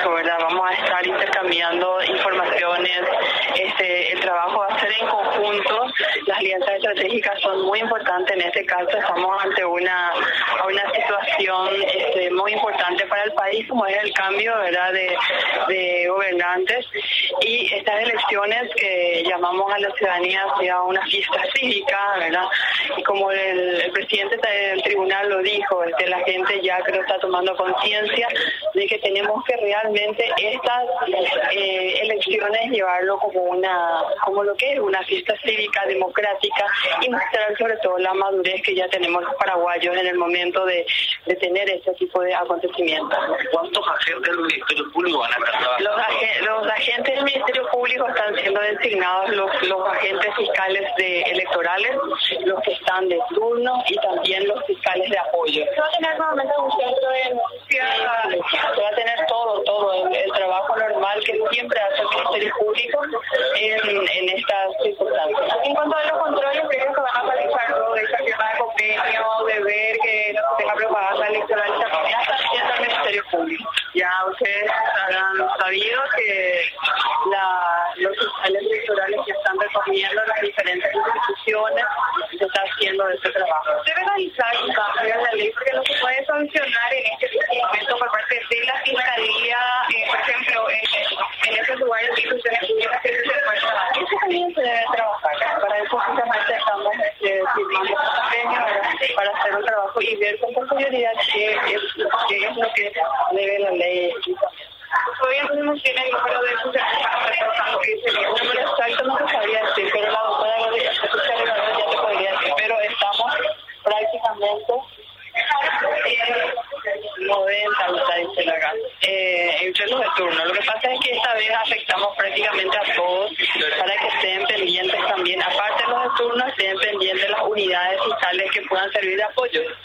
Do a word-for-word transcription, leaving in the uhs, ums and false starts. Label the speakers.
Speaker 1: dijo, ¿verdad? Vamos a estar intercambiando informaciones, este, el trabajo va a ser en conjunto, las alianzas estratégicas son muy importantes en este caso, estamos ante una, una situación este, muy importante para el país, como es el cambio, ¿verdad?, de, de gobernantes, y estas elecciones que llamamos a la ciudadanía sea una fiesta cívica, ¿verdad? Y como el, el presidente del tribunal lo dijo, este, la gente ya creo está tomando conciencia de que tenemos que realmente estas eh, elecciones llevarlo como una, como lo que es una fiesta cívica democrática y mostrar sobre todo la madurez que ya tenemos los paraguayos en el momento de, de tener este tipo de acontecimientos.
Speaker 2: ¿Cuántos agentes del Ministerio Público van a estar?
Speaker 1: Los, ag los agentes del Ministerio Público están siendo designados los, los agentes fiscales de electorales, los que están de turno y también los fiscales de apoyo.
Speaker 3: ¿Se va a tener nuevamente un centro de denuncia?
Speaker 1: Se va a tener todo, todo, el, el trabajo normal que siempre hace el Ministerio Público en, en estas circunstancias.
Speaker 3: En cuanto a los controles, creo que van a realizar luego de esa firma de convenio, de ver que no se tenga propaganda electoral,
Speaker 1: ya está haciendo el Ministerio Público. Ya ustedes habrán sabido que la, los fiscales electorales que están recorriendo las diferentes instituciones se está haciendo ese trabajo.
Speaker 3: Debe realizar un cambio en la ley porque no se puede sancionar en este momento por parte de la Fiscalía, eh, por ejemplo, en, en esos lugares de instituciones públicas que se puede trabajar.
Speaker 1: Eso también se debe trabajar. Para eso justamente estamos eh, firmando convenios para hacer un trabajo y ver con posterioridad qué es, qué es lo que debe la ley.
Speaker 3: Todavía no tiene el número de funcionarios para que dice el
Speaker 1: número exacto no se sabría decir, pero la doctora Rodríguez ya te podría decir, pero estamos prácticamente noventa, me está diciendo acá, eh, entre los de turno. Lo que pasa es que esta vez afectamos prácticamente a todos para que estén pendientes también, aparte de los de turno, estén pendientes las unidades fiscales que puedan servir de apoyo.